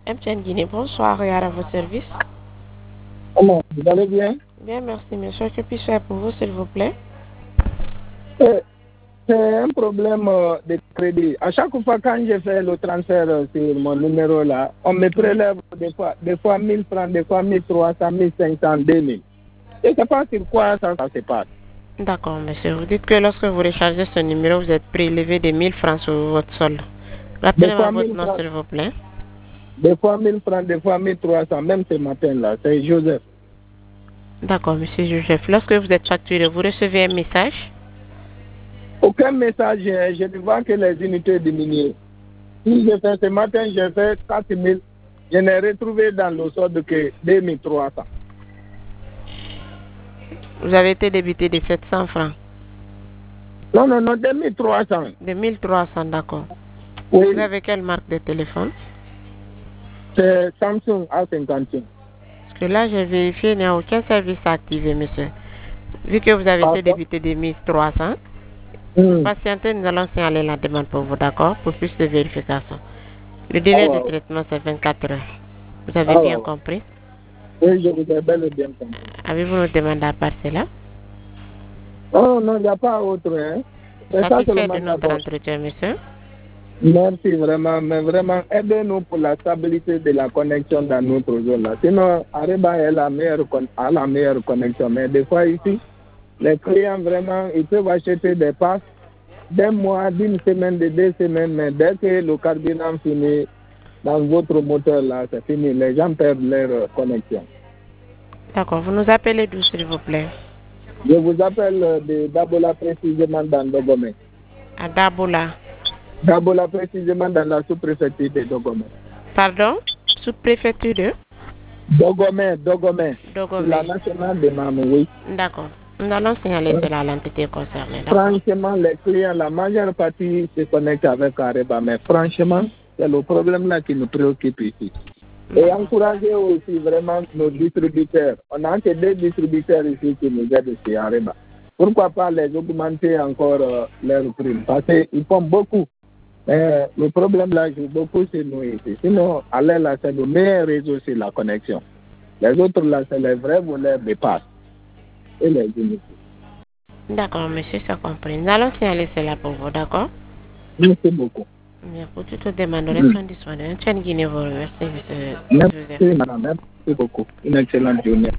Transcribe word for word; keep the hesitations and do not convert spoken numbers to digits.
M T N Guinée, bonsoir, et à votre service. Comment, vous allez bien? Bien, merci, monsieur. Que puis-je faire pour vous, s'il vous plaît? Euh, C'est un problème euh, de crédit. À chaque fois quand je fais le transfert euh, sur mon numéro là, on me prélève des fois, des fois mille francs, des fois mille trois cents, mille cinq cents, deux mille. Je ne sais pas sur quoi ça, ça se passe. D'accord, monsieur. Vous dites que lorsque vous rechargez ce numéro, vous êtes prélevé de mille francs sur votre solde. Des Rappelez-moi fois votre mille nom, francs, s'il vous plaît. des fois mille francs, des fois mille trois cents, même ce matin là, c'est Joseph. D'accord, monsieur Joseph. Lorsque vous êtes facturé, vous recevez un message? Aucun message, je je ne vois que les unités diminuées. Si je fais ce matin, j'ai fait quatre mille, je n'ai retrouvé dans le solde que deux mille trois cents. Vous avez été débité de sept cents francs. Non, non, non, deux mille trois cents. De mille trois cents, d'accord. Oui, Vous avez quelle marque de téléphone? c'est Samsung A cinquante et un. Parce que là, j'ai vérifié, il n'y a aucun service activé, monsieur. Vu que vous avez été Pardon? débité de mille trois cents, Hmm. patientez, nous allons signaler la demande pour vous, d'accord? Pour plus de vérification. Le délai Ah de ouais. traitement, c'est vingt-quatre heures. Vous avez Ah bien ouais. compris? Oui, je vous ai bel et bien compris. Avez-vous une demande à part cela? Oh non, il n'y a pas autre. Hein. C'est ça Satisfait seulement de notre d'abord. entretien, monsieur? Merci vraiment, mais vraiment, aidez-nous pour la stabilité de la connexion dans notre zone là. Sinon, Areba a la meilleure, con- a la meilleure connexion. Mais des fois ici, les clients vraiment, ils peuvent acheter des passes d'un mois, d'une semaine, de deux semaines, mais dès que le carburant finit dans votre moteur là, c'est fini. Les gens perdent leur euh, connexion. D'accord, vous nous appelez d'où, s'il vous plaît? Je vous appelle euh, de Dabola précisément dans Dogomé. À Dabola. Dabola précisément dans la sous-préfecture de Dogomé. Pardon? Sous-préfecture de Dogomé, Dogomé. Dogomé. La nationale de Mamou, oui. D'accord. Nous allons signaler cela à l'entité concernée. D'accord. Franchement, les clients, la majeure partie se connectent avec Areba, mais franchement, c'est le problème là qui nous préoccupe ici. Et encourager aussi vraiment nos distributeurs. On a que deux distributeurs ici qui nous aident chez Areba. Pourquoi pas les augmenter encore euh, leurs prix? Parce qu'ils font beaucoup. Mais le problème là joue beaucoup c'est nous ici. Sinon, aller là, c'est le meilleur réseau, c'est la connexion. Les autres là, c'est les vrais voleurs de passe. Et les unités. D'accord, monsieur, c'est compris. Nous allons signaler cela pour vous, d'accord? Merci beaucoup. Bien, pour toute demande, restons disponibles. M T N Guinée vous remercie, monsieur Joseph. Merci, madame. Merci beaucoup. Une excellente journée.